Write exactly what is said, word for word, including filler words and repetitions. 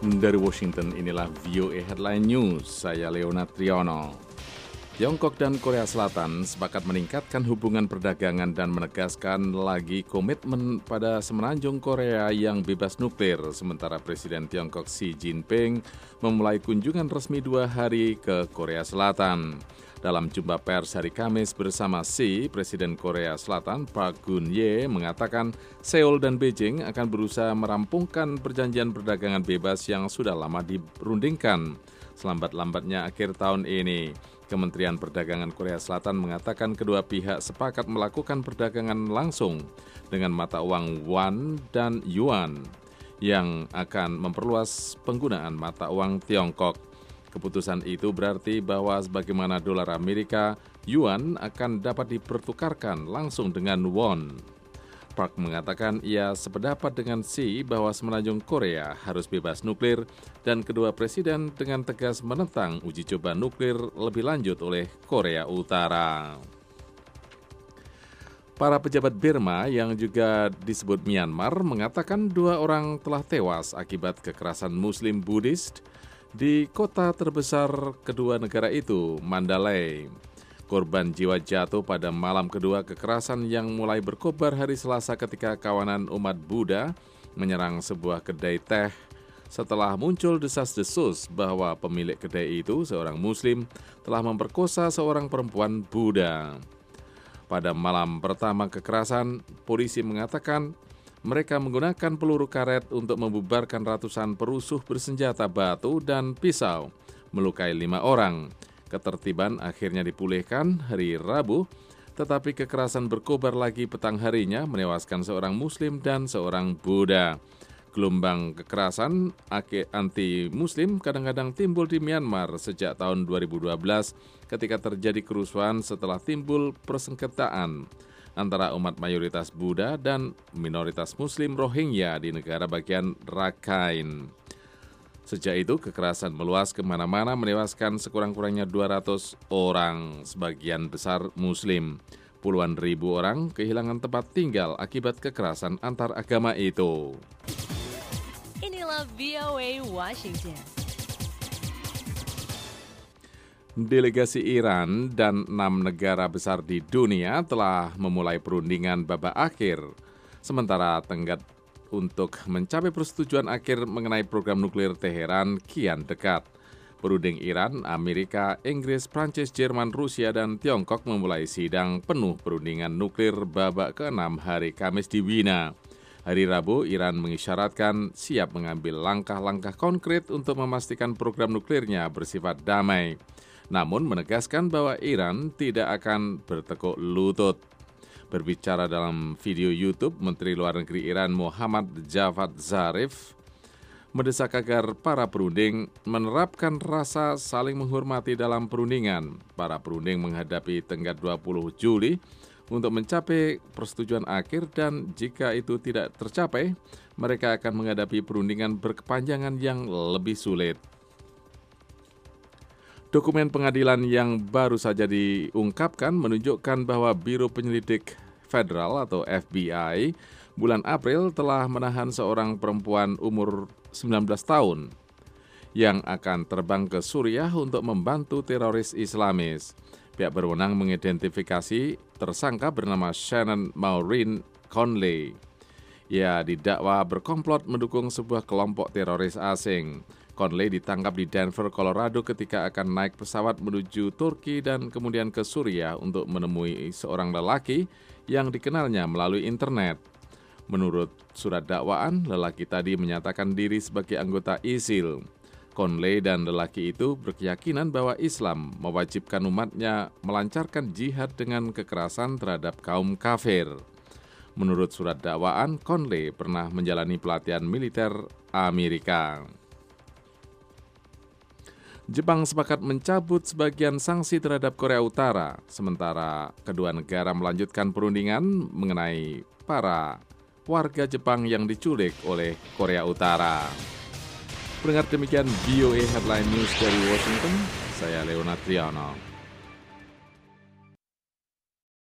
Dari Washington, inilah V O A Headline News, saya Leonard Triono. Tiongkok dan Korea Selatan sepakat meningkatkan hubungan perdagangan dan menegaskan lagi komitmen pada semenanjung Korea yang bebas nuklir, sementara Presiden Tiongkok Xi Jinping memulai kunjungan resmi dua hari ke Korea Selatan. Dalam jumpa pers hari Kamis bersama Xi, Presiden Korea Selatan Park Geun-hye mengatakan Seoul dan Beijing akan berusaha merampungkan perjanjian perdagangan bebas yang sudah lama dirundingkan selambat-lambatnya akhir tahun ini. Kementerian Perdagangan Korea Selatan mengatakan kedua pihak sepakat melakukan perdagangan langsung dengan mata uang won dan yuan yang akan memperluas penggunaan mata uang Tiongkok. Keputusan itu berarti bahwa sebagaimana dolar Amerika, yuan akan dapat dipertukarkan langsung dengan won. Park mengatakan ia sependapat dengan Xi bahwa semenanjung Korea harus bebas nuklir dan kedua presiden dengan tegas menentang uji coba nuklir lebih lanjut oleh Korea Utara. Para pejabat Burma yang juga disebut Myanmar mengatakan dua orang telah tewas akibat kekerasan Muslim Buddhis di kota terbesar kedua negara itu, Mandalay. Korban jiwa jatuh pada malam kedua kekerasan yang mulai berkobar hari Selasa ketika kawanan umat Buddha menyerang sebuah kedai teh setelah muncul desas-desus bahwa pemilik kedai itu, seorang Muslim, telah memperkosa seorang perempuan Buddha. Pada malam pertama kekerasan, polisi mengatakan mereka menggunakan peluru karet untuk membubarkan ratusan perusuh bersenjata batu dan pisau, melukai lima orang. Ketertiban akhirnya dipulihkan hari Rabu, tetapi kekerasan berkobar lagi petang harinya menewaskan seorang Muslim dan seorang Buddha. Gelombang kekerasan anti-Muslim kadang-kadang timbul di Myanmar sejak tahun dua ribu dua belas ketika terjadi kerusuhan setelah timbul persengketaan antara umat mayoritas Buddha dan minoritas Muslim Rohingya di negara bagian Rakhine. Sejak itu, kekerasan meluas kemana-mana menewaskan sekurang-kurangnya dua ratus orang, sebagian besar Muslim. Puluhan ribu orang kehilangan tempat tinggal akibat kekerasan antar agama itu. Inilah V O A Washington. Delegasi Iran dan enam negara besar di dunia telah memulai perundingan babak akhir, sementara tenggat untuk mencapai persetujuan akhir mengenai program nuklir Teheran kian dekat. Perunding Iran, Amerika, Inggris, Prancis, Jerman, Rusia, dan Tiongkok memulai sidang penuh perundingan nuklir babak keenam hari Kamis di Wina. Hari Rabu, Iran mengisyaratkan siap mengambil langkah-langkah konkret untuk memastikan program nuklirnya bersifat damai. Namun menegaskan bahwa Iran tidak akan bertekuk lutut. Berbicara dalam video YouTube, Menteri Luar Negeri Iran Muhammad Javad Zarif mendesak agar para perunding menerapkan rasa saling menghormati dalam perundingan. Para perunding menghadapi tenggat dua puluh Juli untuk mencapai persetujuan akhir dan jika itu tidak tercapai, mereka akan menghadapi perundingan berkepanjangan yang lebih sulit. Dokumen pengadilan yang baru saja diungkapkan menunjukkan bahwa Biro Penyelidik Federal atau F B I bulan April telah menahan seorang perempuan umur sembilan belas tahun yang akan terbang ke Suriah untuk membantu teroris Islamis. Pihak berwenang mengidentifikasi tersangka bernama Shannon Maureen Conley. Ia didakwa berkomplot mendukung sebuah kelompok teroris asing. Conley ditangkap di Denver, Colorado ketika akan naik pesawat menuju Turki dan kemudian ke Suriah untuk menemui seorang lelaki yang dikenalnya melalui internet. Menurut surat dakwaan, lelaki tadi menyatakan diri sebagai anggota I S I L. Conley dan lelaki itu berkeyakinan bahwa Islam mewajibkan umatnya melancarkan jihad dengan kekerasan terhadap kaum kafir. Menurut surat dakwaan, Conley pernah menjalani pelatihan militer Amerika. Jepang sepakat mencabut sebagian sanksi terhadap Korea Utara, sementara kedua negara melanjutkan perundingan mengenai para warga Jepang yang diculik oleh Korea Utara. Pendengar, demikian V O A Headline News dari Washington, saya Leonard Triono.